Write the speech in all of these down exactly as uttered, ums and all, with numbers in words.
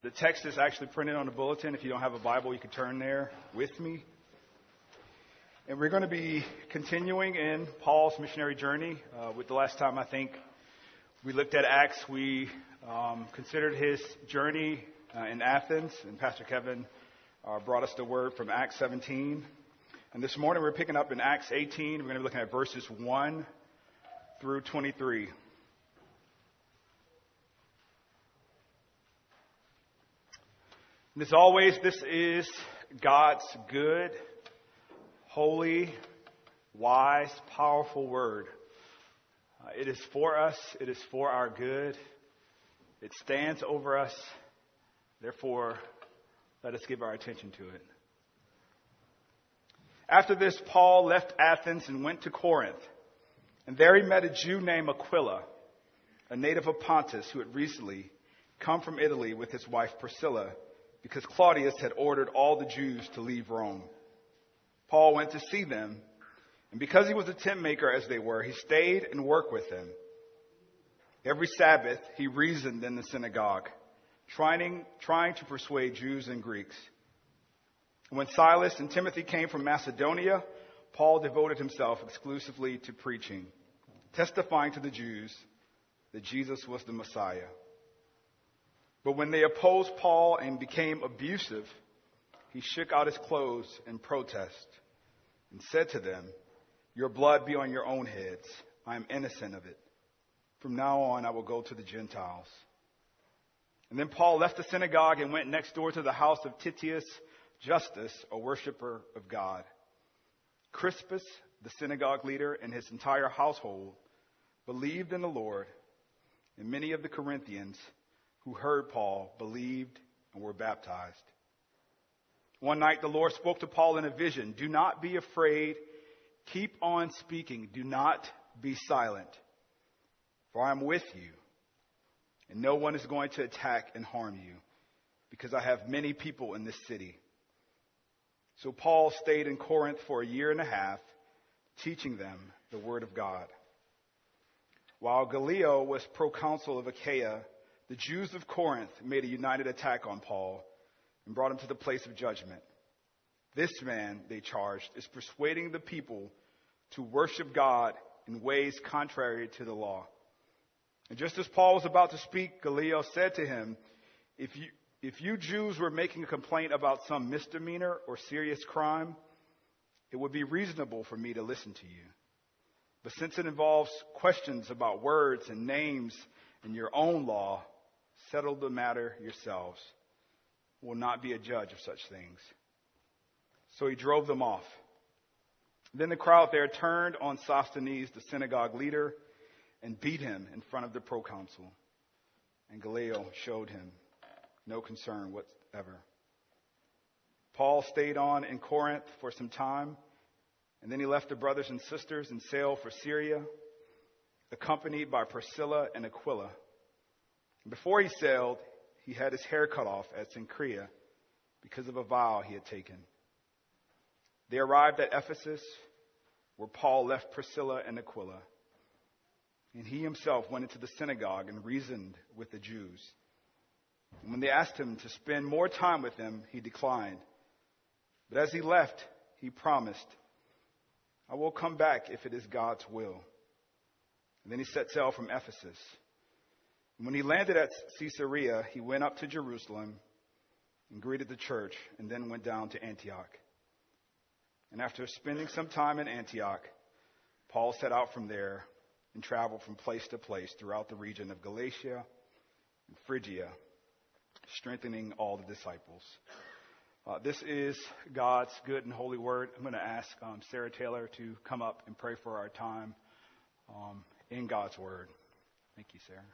The text is actually printed on the bulletin. If you don't have a Bible, you can turn there with me. And we're going to be continuing in Paul's missionary journey. Uh, with the last time, I think, we looked at Acts, we um, considered his journey uh, in Athens. And Pastor Kevin uh, brought us the word from Acts seventeen. And this morning, we're picking up in Acts eighteen. We're going to be looking at verses one through twenty-three. And as always, this is God's good, holy, wise, powerful word. Uh, it is for us. It is for our good. It stands over us. Therefore, let us give our attention to it. After this, Paul left Athens and went to Corinth. And there he met a Jew named Aquila, a native of Pontus, who had recently come from Italy with his wife Priscilla, because Claudius had ordered all the Jews to leave Rome. Paul went to see them, and because he was a tent maker as they were, he stayed and worked with them. Every Sabbath he reasoned in the synagogue, trying, trying to persuade Jews and Greeks. When Silas and Timothy came from Macedonia, Paul devoted himself exclusively to preaching, testifying to the Jews that Jesus was the Messiah. But when they opposed Paul and became abusive, he shook out his clothes in protest and said to them, "Your blood be on your own heads. I am innocent of it. From now on, I will go to the Gentiles." And then Paul left the synagogue and went next door to the house of Titius Justus, a worshiper of God. Crispus, the synagogue leader, and his entire household believed in the Lord, and many of the Corinthians who heard Paul believed and were baptized. One night the Lord spoke to Paul in a vision. "Do not be afraid. Keep on speaking. Do not be silent. For I am with you, and no one is going to attack and harm you, because I have many people in this city." So Paul stayed in Corinth for a year and a half, teaching them the word of God. While Gallio was proconsul of Achaia, the Jews of Corinth made a united attack on Paul and brought him to the place of judgment. "This man," they charged, "is persuading the people to worship God in ways contrary to the law." And just as Paul was about to speak, Gallio said to him, if you, if you Jews were making a complaint about some misdemeanor or serious crime, it would be reasonable for me to listen to you. But since it involves questions about words and names and your own law, settle the matter yourselves. Will not be a judge of such things. So he drove them off. Then the crowd there turned on Sosthenes, the synagogue leader, and beat him in front of the proconsul. And Gallio showed him no concern whatsoever. Paul stayed on in Corinth for some time, and then he left the brothers and sisters and sailed for Syria, accompanied by Priscilla and Aquila. Before he sailed, he had his hair cut off at Cenchrea because of a vow he had taken. They arrived at Ephesus, where Paul left Priscilla and Aquila. And he himself went into the synagogue and reasoned with the Jews. And when they asked him to spend more time with them, he declined. But as he left, he promised, "I will come back if it is God's will." And then he set sail from Ephesus. When he landed at Caesarea, he went up to Jerusalem and greeted the church, and then went down to Antioch. And after spending some time in Antioch, Paul set out from there and traveled from place to place throughout the region of Galatia and Phrygia, strengthening all the disciples. Uh, this is God's good and holy word. I'm going to ask um, Sarah Taylor to come up and pray for our time um, in God's word. Thank you, Sarah.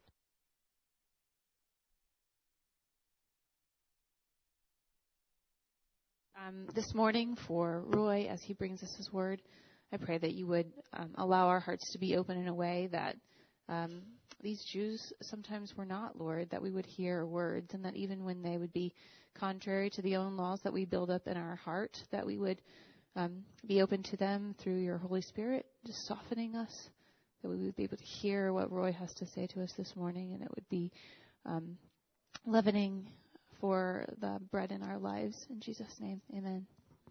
Um, this morning for Roy, as he brings us his word, I pray that you would um, allow our hearts to be open in a way that um, these Jews sometimes were not, Lord, that we would hear words, and that even when they would be contrary to the own laws that we build up in our heart, that we would um, be open to them through your Holy Spirit, just softening us, that we would be able to hear what Roy has to say to us this morning, and it would be um, leavening for the bread in our lives. In Jesus' name, amen.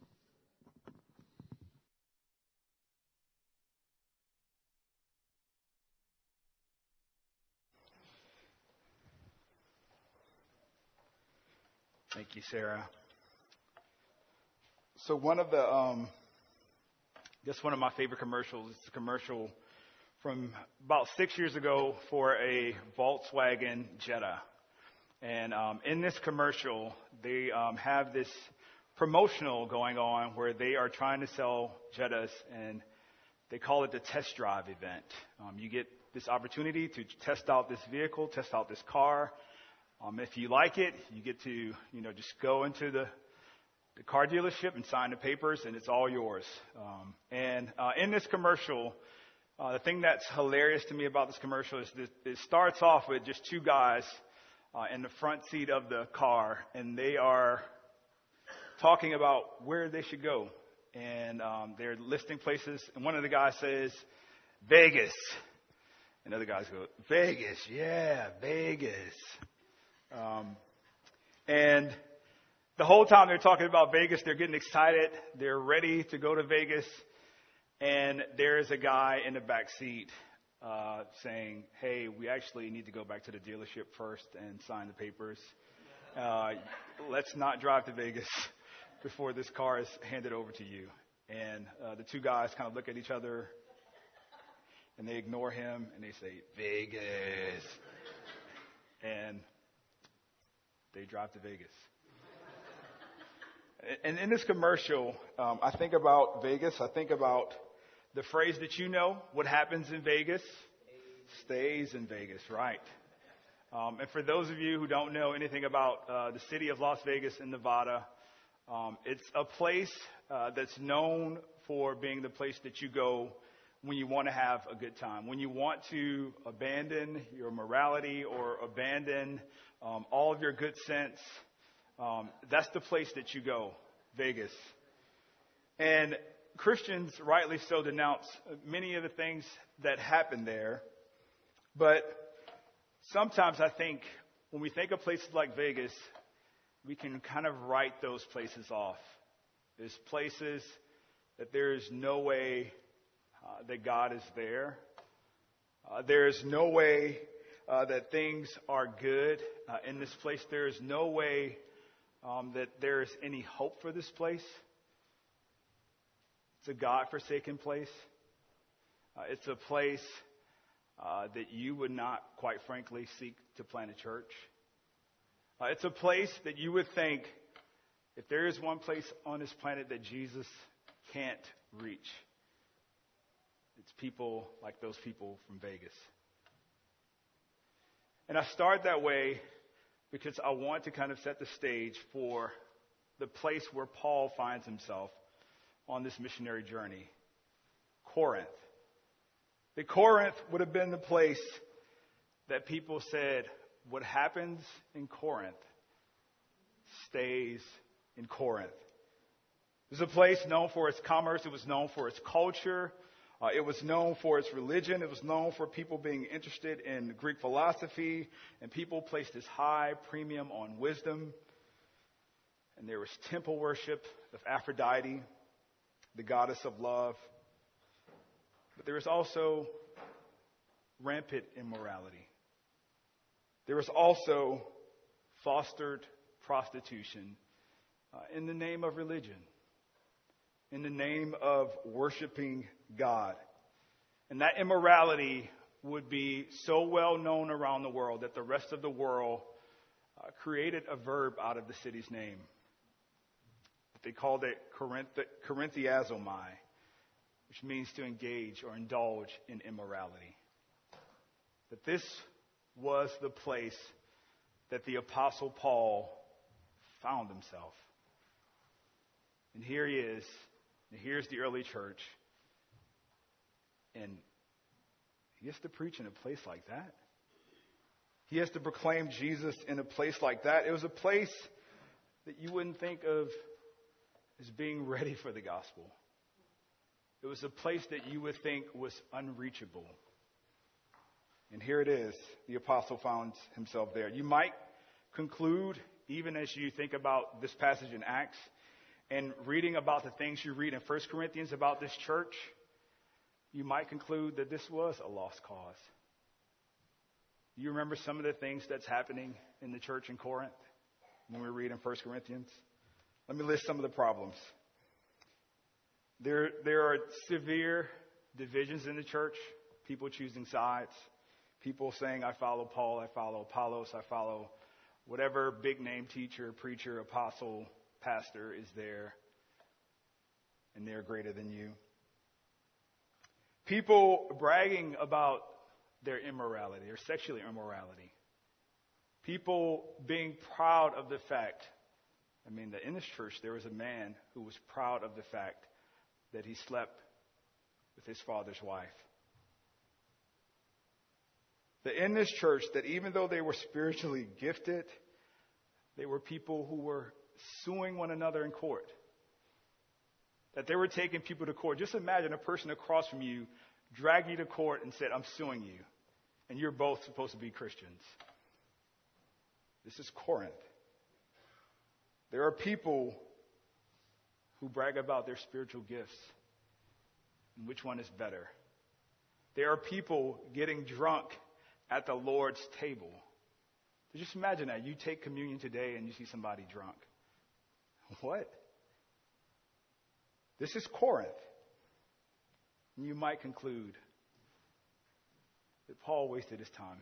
Thank you, Sarah. So one of the, um, I guess one of my favorite commercials is a commercial from about six years ago for a Volkswagen Jetta. And um, in this commercial, they um, have this promotional going on where they are trying to sell Jettas, and they call it the test drive event. Um, you get this opportunity to test out this vehicle, test out this car. Um, if you like it, you get to, you know, just go into the, the car dealership and sign the papers, and it's all yours. Um, and uh, in this commercial, uh, the thing that's hilarious to me about this commercial is that it starts off with just two guys uh, in the front seat of the car, and they are talking about where they should go. And um, they're listing places, and one of the guys says, Vegas. And other guys go, Vegas, yeah, Vegas. Um, and the whole time they're talking about Vegas, they're getting excited. They're ready to go to Vegas. And there is a guy in the back seat uh, saying, hey, we actually need to go back to the dealership first and sign the papers. Uh, let's not drive to Vegas before this car is handed over to you. And uh, the two guys kind of look at each other, and they ignore him, and they say, Vegas. And they drive to Vegas. And in this commercial, um, I think about Vegas. I think about the phrase that you know, what happens in Vegas stays in Vegas, right? Um, and for those of you who don't know anything about uh, the city of Las Vegas in Nevada, um, it's a place uh, that's known for being the place that you go when you want to have a good time, when you want to abandon your morality or abandon um, all of your good sense. Um, that's the place that you go, Vegas. And Christians, rightly so, denounce many of the things that happen there. But sometimes I think when we think of places like Vegas, we can kind of write those places off. There's places that there is no way uh, that God is there. Uh, there is no way uh, that things are good uh, in this place. There is no way um, that there is any hope for this place. It's a God-forsaken place. Uh, it's a place uh, that you would not, quite frankly, seek to plant a church. Uh, it's a place that you would think, if there is one place on this planet that Jesus can't reach, it's people like those people from Vegas. And I start that way because I want to kind of set the stage for the place where Paul finds himself on this missionary journey, Corinth. The Corinth would have been the place that people said, what happens in Corinth stays in Corinth. It was a place known for its commerce. It was known for its culture. Uh, it was known for its religion. It was known for people being interested in Greek philosophy. And people placed this high premium on wisdom. And there was temple worship of Aphrodite, the goddess of love. But there was also rampant immorality. There was also fostered prostitution uh, in the name of religion, in the name of worshiping God. And that immorality would be so well known around the world that the rest of the world uh, created a verb out of the city's name. They called it Corinth- Corinthiazomai, which means to engage or indulge in immorality. That this was the place that the Apostle Paul found himself. And here he is, and here's the early church, and he has to preach in a place like that. He has to proclaim Jesus in a place like that. It was a place that you wouldn't think of as being ready for the gospel. It was a place that you would think was unreachable. And here it is. The apostle found himself there. You might conclude even as you think about this passage in Acts and reading about the things you read in First Corinthians about this church, you might conclude that this was a lost cause. You remember some of the things that's happening in the church in Corinth when we read in First Corinthians? Let me list some of the problems. There, there are severe divisions in the church, people choosing sides, people saying, I follow Paul, I follow Apollos, I follow whatever big name teacher, preacher, apostle, pastor is there, and they're greater than you. People bragging about their immorality, their sexual immorality. People being proud of the fact, I mean, that in this church there was a man who was proud of the fact that he slept with his father's wife. That in this church, that even though they were spiritually gifted, they were people who were suing one another in court. That they were taking people to court. Just imagine a person across from you drag you to court and said, I'm suing you. And you're both supposed to be Christians. This is Corinth. There are people who brag about their spiritual gifts and which one is better. There are people getting drunk at the Lord's table. Just imagine that. You take communion today and you see somebody drunk. What? This is Corinth. And you might conclude that Paul wasted his time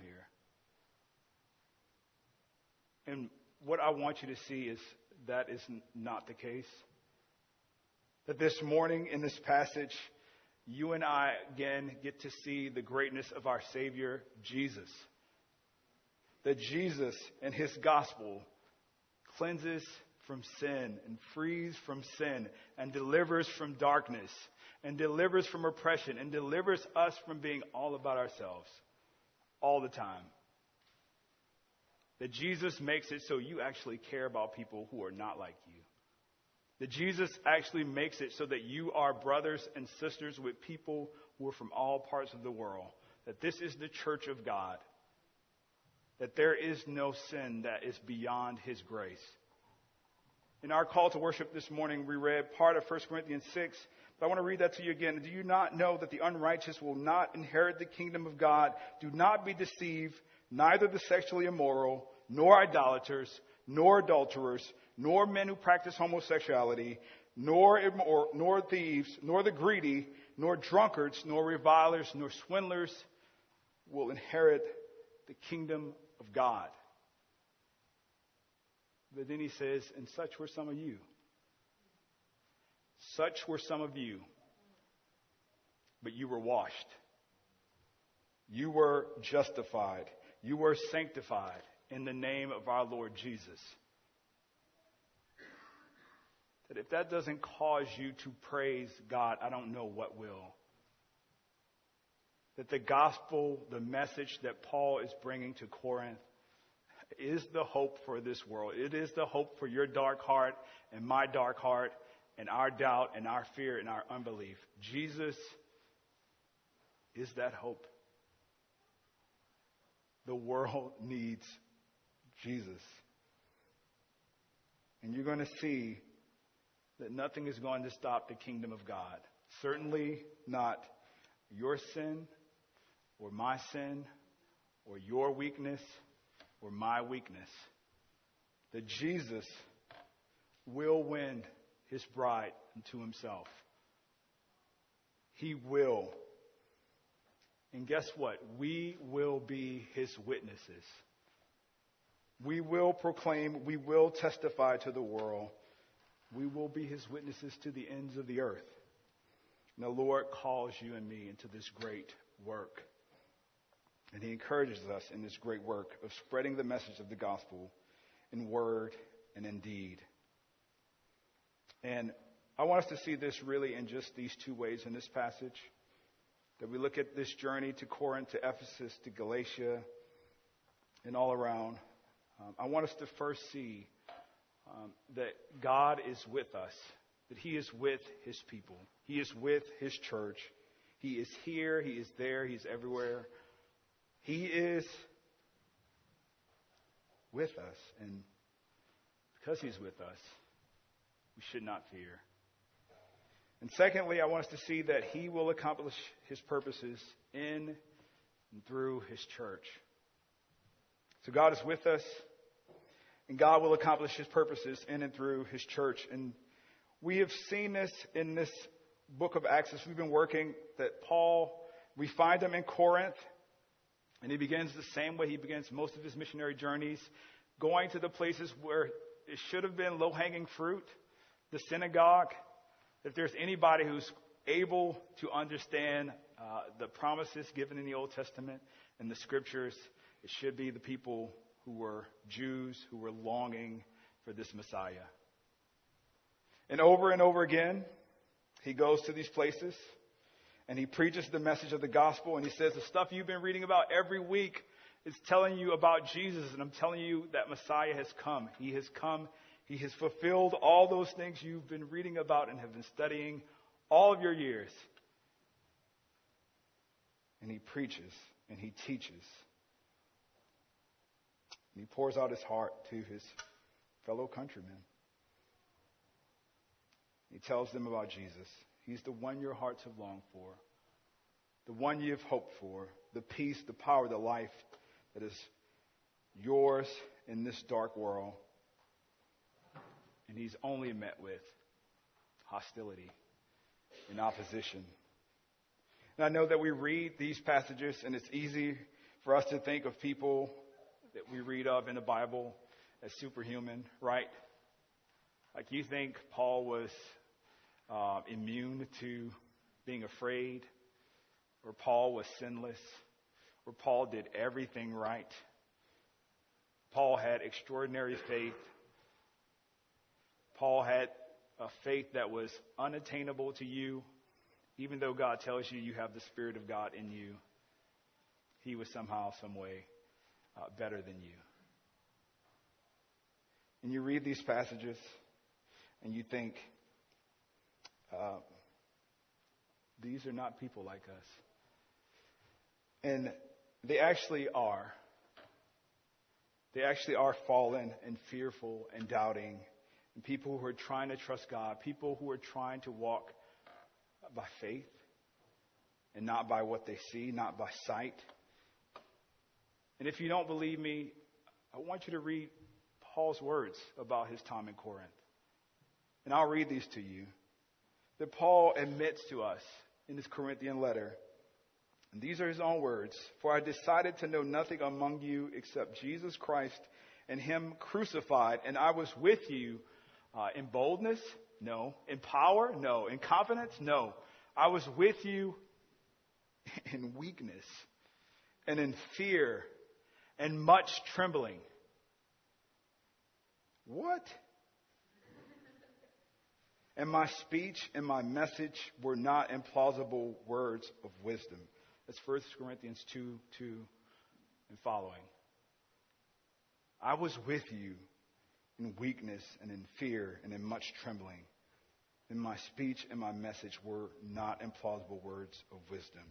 here. And what I want you to see is that is not the case. That this morning in this passage, you and I again get to see the greatness of our Savior, Jesus. That Jesus and his gospel cleanses from sin and frees from sin and delivers from darkness and delivers from oppression and delivers us from being all about ourselves all the time. That Jesus makes it so you actually care about people who are not like you. That Jesus actually makes it so that you are brothers and sisters with people who are from all parts of the world. That this is the church of God. That there is no sin that is beyond his grace. In our call to worship this morning, we read part of First Corinthians six. But I want to read that to you again. Do you not know that the unrighteous will not inherit the kingdom of God? Do not be deceived. Neither the sexually immoral, nor idolaters, nor adulterers, nor men who practice homosexuality, nor, immor- nor thieves, nor the greedy, nor drunkards, nor revilers, nor swindlers will inherit the kingdom of God. But then he says, and such were some of you. Such were some of you. But you were washed. You were justified. You were sanctified in the name of our Lord Jesus. That if that doesn't cause you to praise God, I don't know what will. That the gospel, the message that Paul is bringing to Corinth, is the hope for this world. It is the hope for your dark heart and my dark heart and our doubt and our fear and our unbelief. Jesus is that hope. The world needs Jesus. And you're going to see that nothing is going to stop the kingdom of God. Certainly not your sin or my sin or your weakness or my weakness. That Jesus will win his bride unto himself. He will. And guess what? We will be his witnesses. We will proclaim, we will testify to the world. We will be his witnesses to the ends of the earth. And the Lord calls you and me into this great work. And he encourages us in this great work of spreading the message of the gospel in word and in deed. And I want us to see this really in just these two ways in this passage. That we look at this journey to Corinth, to Ephesus, to Galatia, and all around. Um, I want us to first see um, that God is with us. That he is with his people. He is with his church. He is here. He is there. He's everywhere. He is with us. And because he's with us, we should not fear. And secondly, I want us to see that he will accomplish his purposes in and through his church. So God is with us, and God will accomplish his purposes in and through his church. And we have seen this in this book of Acts as we've been working, that Paul, we find him in Corinth, and he begins the same way he begins most of his missionary journeys, going to the places where it should have been low-hanging fruit, the synagogue. If there's anybody who's able to understand uh, the promises given in the Old Testament and the scriptures, it should be the people who were Jews, who were longing for this Messiah. And over and over again, he goes to these places and he preaches the message of the gospel, and he says, the stuff you've been reading about every week is telling you about Jesus, and I'm telling you that Messiah has come. He has come. He has fulfilled all those things you've been reading about and have been studying all of your years. And he preaches and he teaches. And he pours out his heart to his fellow countrymen. He tells them about Jesus. He's the one your hearts have longed for, the one you've hoped for, the peace, the power, the life that is yours in this dark world. And he's only met with hostility and opposition. And I know that we read these passages, and it's easy for us to think of people that we read of in the Bible as superhuman, right? Like, you think Paul was uh, immune to being afraid, or Paul was sinless, or Paul did everything right. Paul had extraordinary faith. Paul had a faith that was unattainable to you. Even though God tells you you have the Spirit of God in you, he was somehow, some way uh, better than you. And you read these passages and you think, uh, these are not people like us. And they actually are. They actually are fallen and fearful and doubting. And people who are trying to trust God, people who are trying to walk by faith and not by what they see, not by sight. And if you don't believe me, I want you to read Paul's words about his time in Corinth. And I'll read these to you. That Paul admits to us in his Corinthian letter. And these are his own words. For I decided to know nothing among you except Jesus Christ and him crucified. And I was with you uh, in boldness? No. In power? No. In confidence? No. I was with you in weakness and in fear and much trembling. What? And my speech and my message were not implausible words of wisdom. That's First Corinthians two, two and following. I was with you in weakness and in fear and in much trembling. And my speech and my message were not implausible words of wisdom.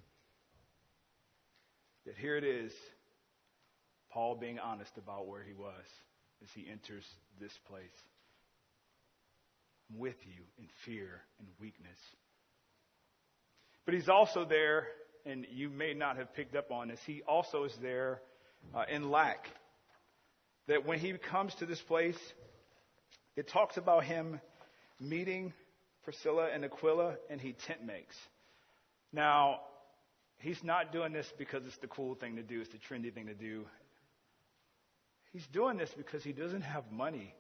Yet here it is, Paul being honest about where he was as he enters this place. I'm with you in fear and weakness. But he's also there, and you may not have picked up on this, he also is there uh, in lack. That when he comes to this place, it talks about him meeting Priscilla and Aquila, and he tent makes. Now, he's not doing this because it's the cool thing to do, it's the trendy thing to do. He's doing this because he doesn't have money.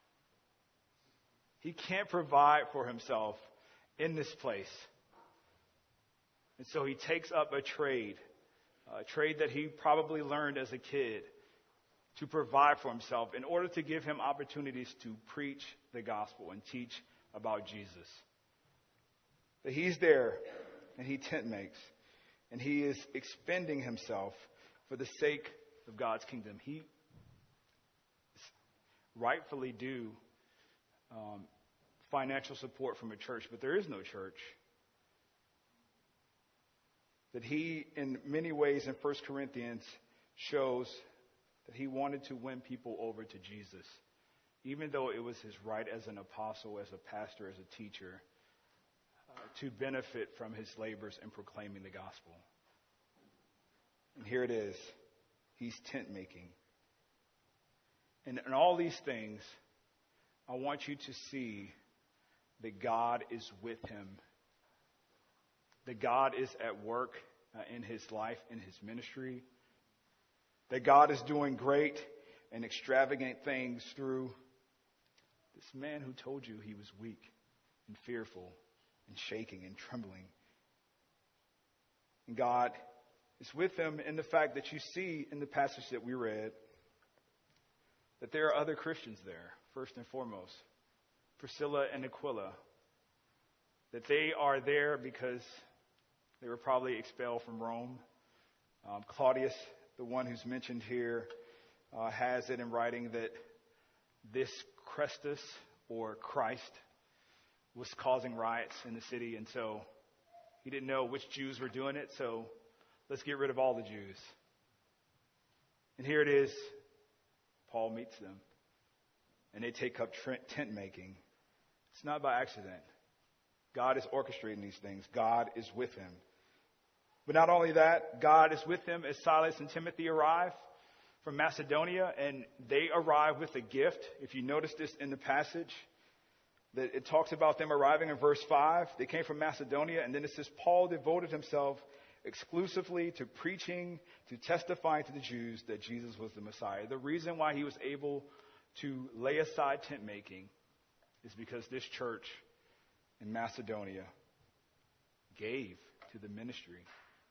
He can't provide for himself in this place. And so he takes up a trade, a trade that he probably learned as a kid, to provide for himself in order to give him opportunities to preach the gospel and teach about Jesus. But he's there and he tent makes, and he is expending himself for the sake of God's kingdom. He rightfully due um, financial support from a church, but there is no church. That he, in many ways in First Corinthians, shows that he wanted to win people over to Jesus. even though it was his right as an apostle, as a pastor, as a teacher, uh, to benefit from his labors in proclaiming the gospel. And here it is. He's tent making. And in all these things, I want you to see that God is with him. That God is at work uh, in his life, in his ministry. That God is doing great and extravagant things through this man who told you he was weak and fearful and shaking and trembling. And God is with him in the fact that you see in the passage that we read that there are other Christians there, first and foremost. Priscilla and Aquila. That they are there because they were probably expelled from Rome. Um, Claudius, the one who's mentioned here, uh, has it in writing that this Chrestus, or Christ, was causing riots in the city. And so he didn't know which Jews were doing it, so let's get rid of all the Jews. And here it is. Paul meets them. And they take up tent making. It's not by accident. God is orchestrating these things. God is with him. But not only that, God is with him as Silas and Timothy arrive from Macedonia, and they arrive with a gift. If you notice this in the passage, that it talks about them arriving in verse five. They came from Macedonia, and then it says Paul devoted himself exclusively to preaching, to testifying to the Jews that Jesus was the Messiah. The reason why he was able to lay aside tent making is because this church in Macedonia gave to the ministry.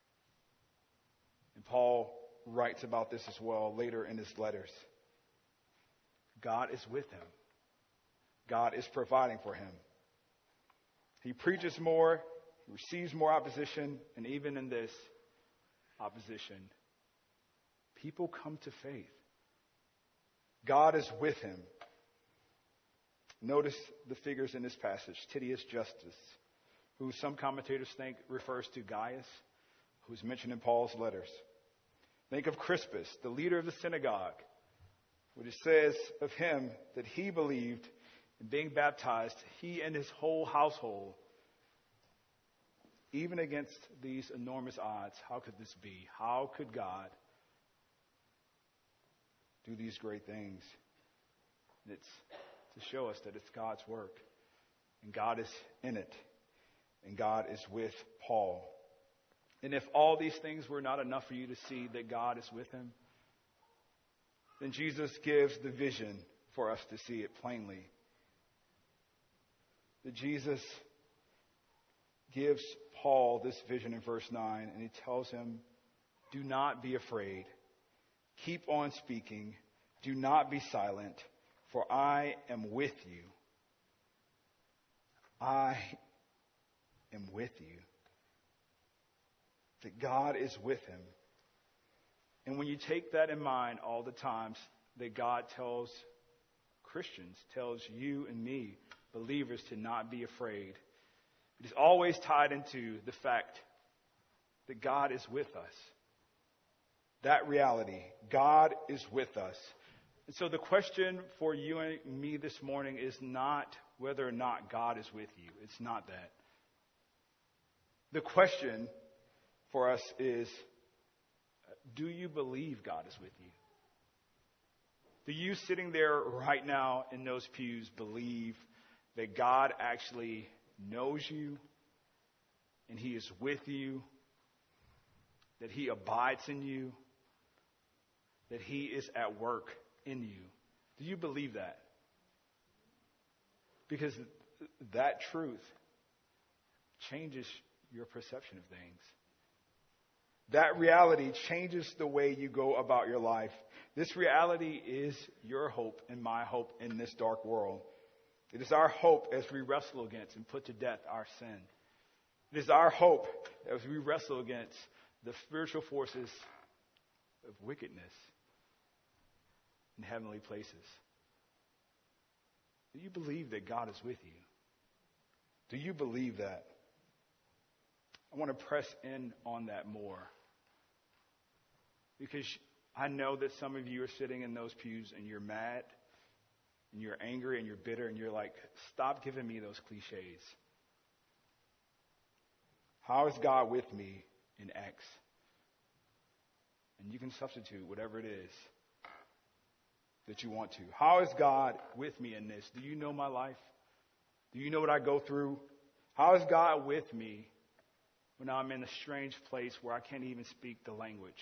And Paul writes about this as well later in his letters. God is with him. God is providing for him. He preaches more, he receives more opposition, and even in this opposition, people come to faith. God is with him. Notice the figures in this passage. Titius Justus, who some commentators think refers to Gaius, who's mentioned in Paul's letters. Think of Crispus, the leader of the synagogue, which it says of him that he believed in being baptized, he and his whole household, even against these enormous odds. How could this be? How could God do these great things? And it's to show us that it's God's work, and God is in it, and God is with Paul. And if all these things were not enough for you to see that God is with him, then Jesus gives the vision for us to see it plainly. That Jesus gives Paul this vision in verse nine, and he tells him, do not be afraid. Keep on speaking. Do not be silent, for I am with you. I am with you. That God is with him. And when you take that in mind all the times that God tells Christians, tells you and me, believers, to not be afraid, it is always tied into the fact that God is with us. That reality, God is with us. And so the question for you and me this morning is not whether or not God is with you. It's not that. The question for us is, do you believe God is with you? Do you, sitting there right now in those pews, believe that God actually knows you and he is with you, that he abides in you, that he is at work in you? Do you believe that? Because that truth changes your perception of things. That reality changes the way you go about your life. This reality is your hope and my hope in this dark world. It is our hope as we wrestle against and put to death our sin. It is our hope as we wrestle against the spiritual forces of wickedness in heavenly places. Do you believe that God is with you? Do you believe that? I want to press in on that more, because I know that some of you are sitting in those pews and you're mad and you're angry and you're bitter and you're like, stop giving me those cliches. How is God with me in X? And you can substitute whatever it is that you want to. How is God with me in this? Do you know my life? Do you know what I go through? How is God with me when I'm in a strange place where I can't even speak the language?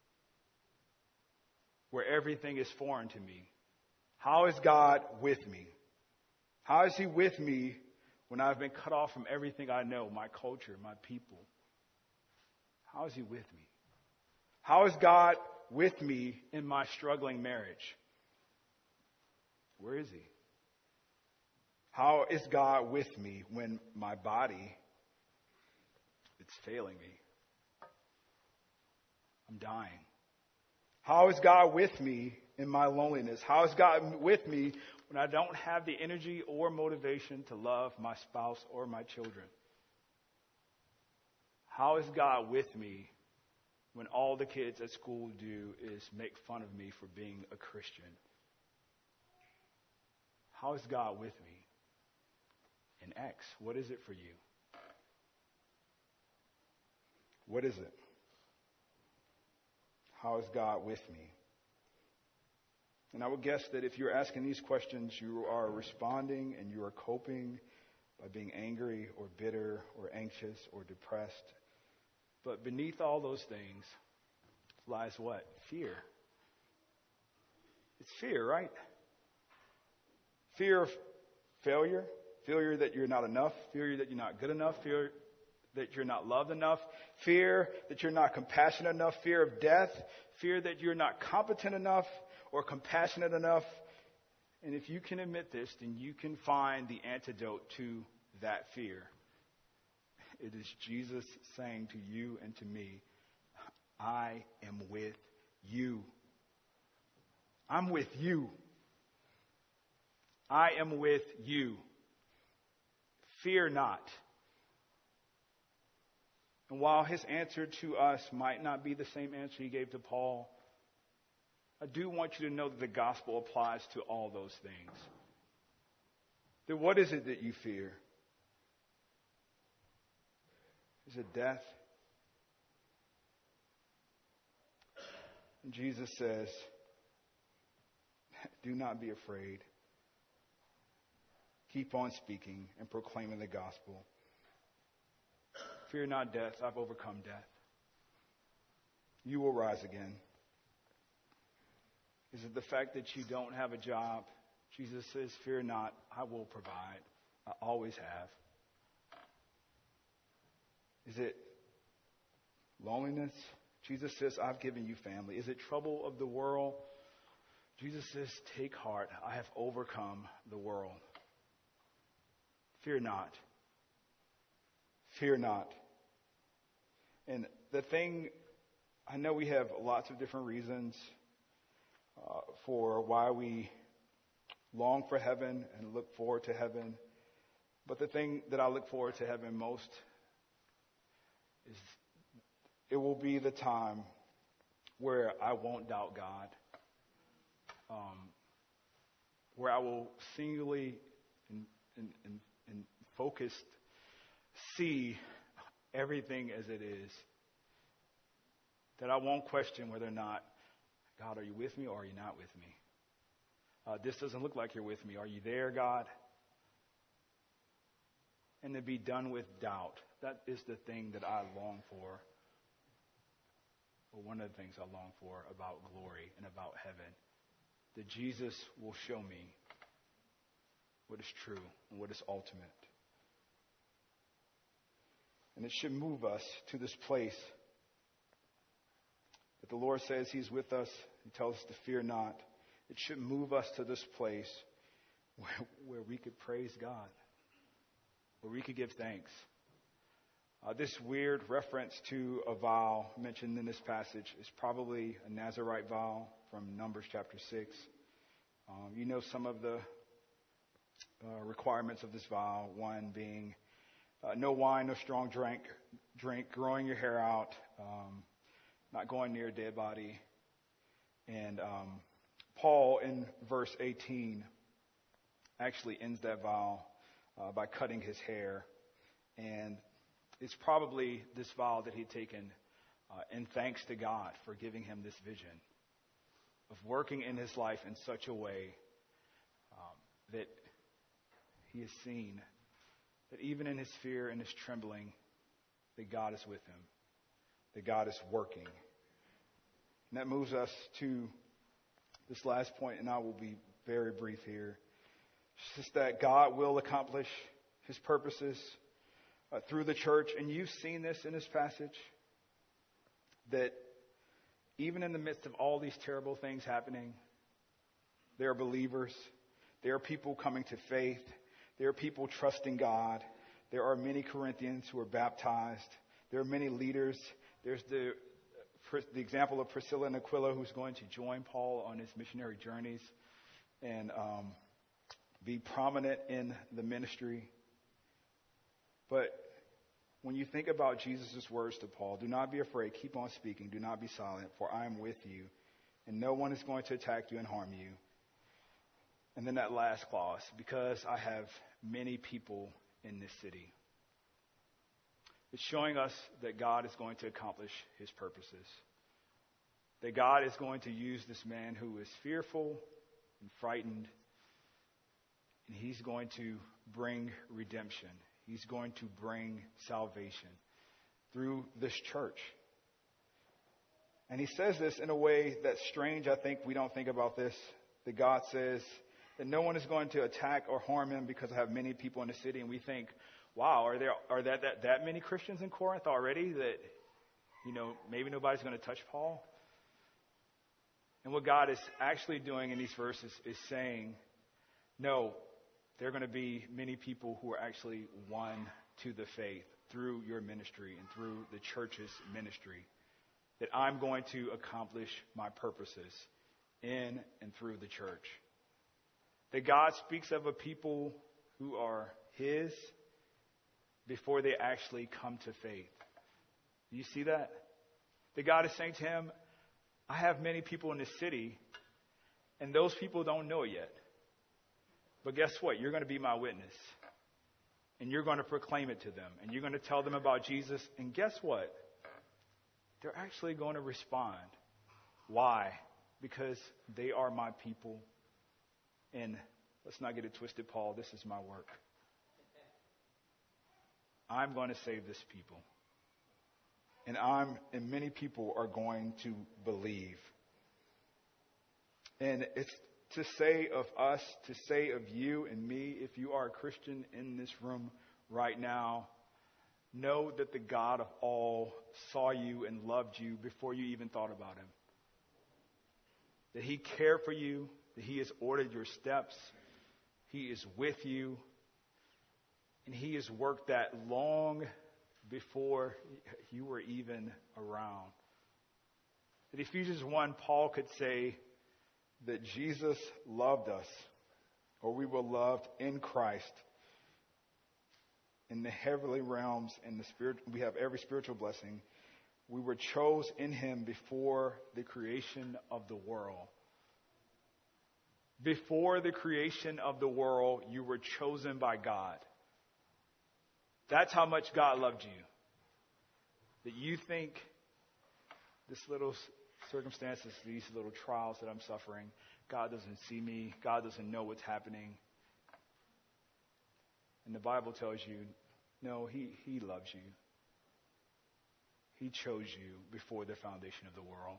Where everything is foreign to me? How is God with me? How is He with me when I've been cut off from everything I know, my culture, my people? How is He with me? How is God with me in my struggling marriage? Where is He? How is God with me when my body is failing me? I'm dying. How is God with me in my loneliness? How is God with me when I don't have the energy or motivation to love my spouse or my children? How is God with me when all the kids at school do is make fun of me for being a Christian? How is God with me in X? What is it for you? What is it? How is God with me? And I would guess that if you're asking these questions, you are responding and you are coping by being angry or bitter or anxious or depressed. But beneath all those things lies what? Fear. It's fear, right? Fear of failure, fear that you're not enough, fear that you're not good enough, fear that you're not loved enough, fear that you're not compassionate enough, fear of death, fear that you're not competent enough or compassionate enough. And if you can admit this, then you can find the antidote to that fear. It is Jesus saying to you and to me, I am with you. I'm with you. I am with you. Fear not. And while his answer to us might not be the same answer he gave to Paul, I do want you to know that the gospel applies to all those things. Then what is it that you fear? Is it death? And Jesus says, do not be afraid. Keep on speaking and proclaiming the gospel. Fear not death. I've overcome death. You will rise again. Is it the fact that you don't have a job? Jesus says, fear not. I will provide. I always have. Is it loneliness? Jesus says, I've given you family. Is it trouble of the world? Jesus says, take heart. I have overcome the world. Fear not. Fear not. And the thing, I know we have lots of different reasons uh, for why we long for heaven and look forward to heaven. But the thing that I look forward to heaven most is it will be the time where I won't doubt God. Um, where I will singularly and, and, and, and focused see everything as it is. That I won't question whether or not, God, are you with me or are you not with me? Uh, this doesn't look like you're with me. Are you there, God? And to be done with doubt. That is the thing that I long for. Or one of the things I long for about glory and about heaven. That Jesus will show me what is true and what is ultimate. And it should move us to this place that the Lord says He's with us. He tells us to fear not. It should move us to this place where, where we could praise God, where we could give thanks. Uh, this weird reference to a vow mentioned in this passage is probably a Nazirite vow from Numbers chapter six. Um, you know some of the uh, requirements of this vow, one being uh, no wine, no strong drink, drink, growing your hair out, um, not going near a dead body. And um, Paul in verse eighteen actually ends that vow uh, by cutting his hair. And it's probably this vow that he'd taken uh, in thanks to God for giving him this vision of working in his life in such a way um, that he has seen that even in his fear and his trembling, that God is with him, that God is working. And that moves us to this last point, and I will be very brief here. It's just that God will accomplish his purposes uh, through the church. And you've seen this in this passage, that even in the midst of all these terrible things happening, there are believers. There are people coming to faith. There are people trusting God. There are many Corinthians who are baptized. There are many leaders. There's the, the example of Priscilla and Aquila, who's going to join Paul on his missionary journeys and um, be prominent in the ministry. But when you think about Jesus' words to Paul, do not be afraid, keep on speaking, do not be silent, for I am with you, and no one is going to attack you and harm you. And then that last clause, because I have many people in this city. It's showing us that God is going to accomplish his purposes. That God is going to use this man who is fearful and frightened, and he's going to bring redemption. He's going to bring salvation through this church. And he says this in a way that's strange. I think we don't think about this. That God says that no one is going to attack or harm him because I have many people in the city. And we think, wow, are there are that, that, that many Christians in Corinth already that, you know, maybe nobody's going to touch Paul? And what God is actually doing in these verses is saying, no, there are going to be many people who are actually won to the faith through your ministry and through the church's ministry. That I'm going to accomplish my purposes in and through the church. That God speaks of a people who are his before they actually come to faith. Do you see that? That God is saying to him, I have many people in this city, and those people don't know it yet. But guess what? You're going to be my witness. And you're going to proclaim it to them. And you're going to tell them about Jesus. And guess what? They're actually going to respond. Why? Because they are my people. And let's not get it twisted, Paul. This is my work. I'm going to save this people. And I'm, and many people are going to believe. And it's to say of us, to say of you and me, if you are a Christian in this room right now, know that the God of all saw you and loved you before you even thought about him. That he cared for you, that he has ordered your steps, he is with you, and he has worked that long before you were even around. In Ephesians one, Paul could say that Jesus loved us, or we were loved in Christ. In the heavenly realms, in the spirit, we have every spiritual blessing. We were chose in him before the creation of the world. Before the creation of the world, you were chosen by God. That's how much God loved you. That you think this little circumstances, these little trials that I'm suffering, God doesn't see me. God doesn't know what's happening. And the Bible tells you, no, he, he loves you. He chose you before the foundation of the world.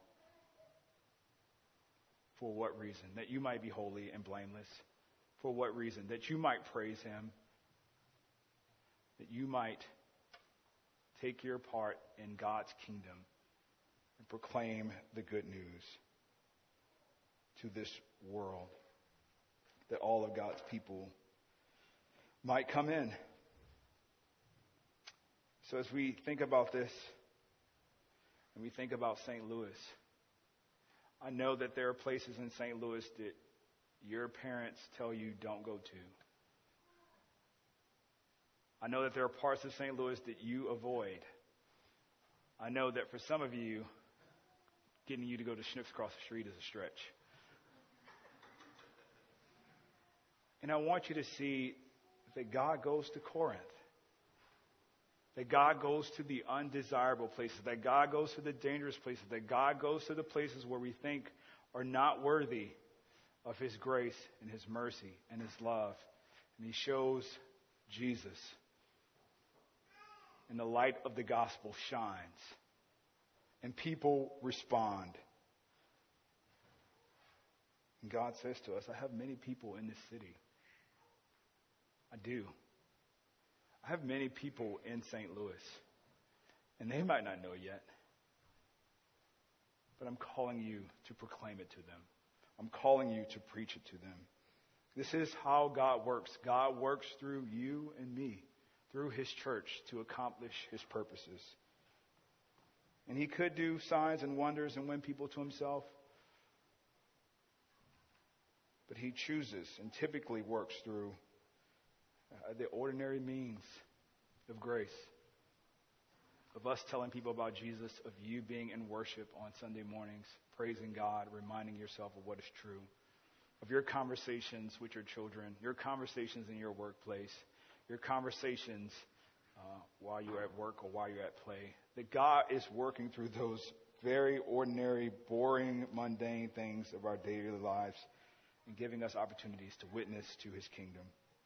For what reason? That you might be holy and blameless. For what reason? That you might praise him. That you might take your part in God's kingdom and proclaim the good news to this world. That all of God's people might come in. So as we think about this, and we think about Saint Louis, I know that there are places in Saint Louis that your parents tell you don't go to. I know that there are parts of Saint Louis that you avoid. I know that for some of you, getting you to go to Schnucks across the street is a stretch. And I want you to see that God goes to Corinth. That God goes to the undesirable places. That God goes to the dangerous places. That God goes to the places where we think are not worthy of His grace and His mercy and His love. And He shows Jesus. And the light of the gospel shines. And people respond. And God says to us, I have many people in this city. I do. I have many people in Saint Louis. And they might not know yet. But I'm calling you to proclaim it to them. I'm calling you to preach it to them. This is how God works. God works through you and me, through His church, to accomplish His purposes. And He could do signs and wonders and win people to Himself. But He chooses and typically works through uh, the ordinary means of grace. Of us telling people about Jesus, of you being in worship on Sunday mornings, praising God, reminding yourself of what is true. Of your conversations with your children, your conversations in your workplace, your conversations uh, while you're at work or while you're at play. That God is working through those very ordinary, boring, mundane things of our daily lives and giving us opportunities to witness to His kingdom.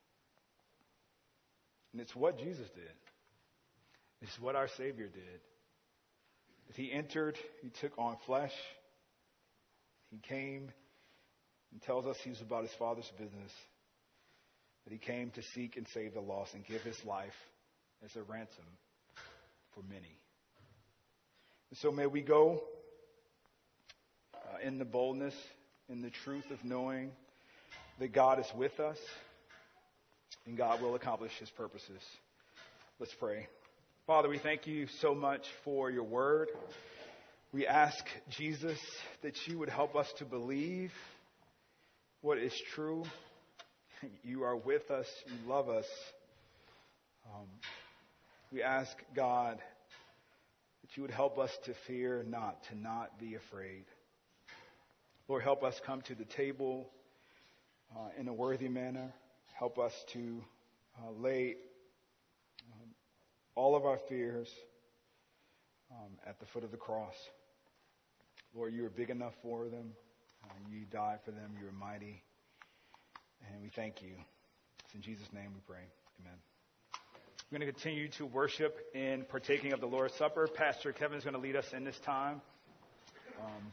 And it's what Jesus did. It's what our Savior did. That He entered, He took on flesh, He came and tells us He was about His Father's business. That He came to seek and save the lost and give His life as a ransom for many. And so may we go uh, in the boldness, in the truth of knowing that God is with us and God will accomplish His purposes. Let's pray. Father, we thank You so much for Your word. We ask, Jesus, that You would help us to believe what is true. You are with us. You love us. Um, we ask, God, that You would help us to fear not, to not be afraid. Lord, help us come to the table uh, in a worthy manner. Help us to uh, lay um, all of our fears um, at the foot of the cross. Lord, You are big enough for them. Uh, you died for them. You are mighty. And we thank You. It's in Jesus' name we pray. Amen. We're going to continue to worship in partaking of the Lord's Supper. Pastor Kevin is going to lead us in this time. Um,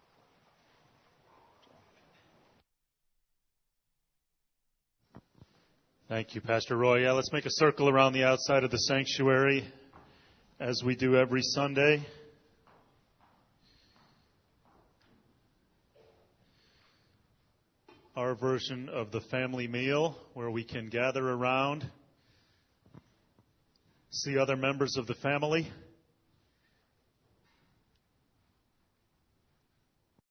Thank you, Pastor Roy. Yeah, let's make a circle around the outside of the sanctuary as we do every Sunday. Our version of the family meal where we can gather around, see other members of the family,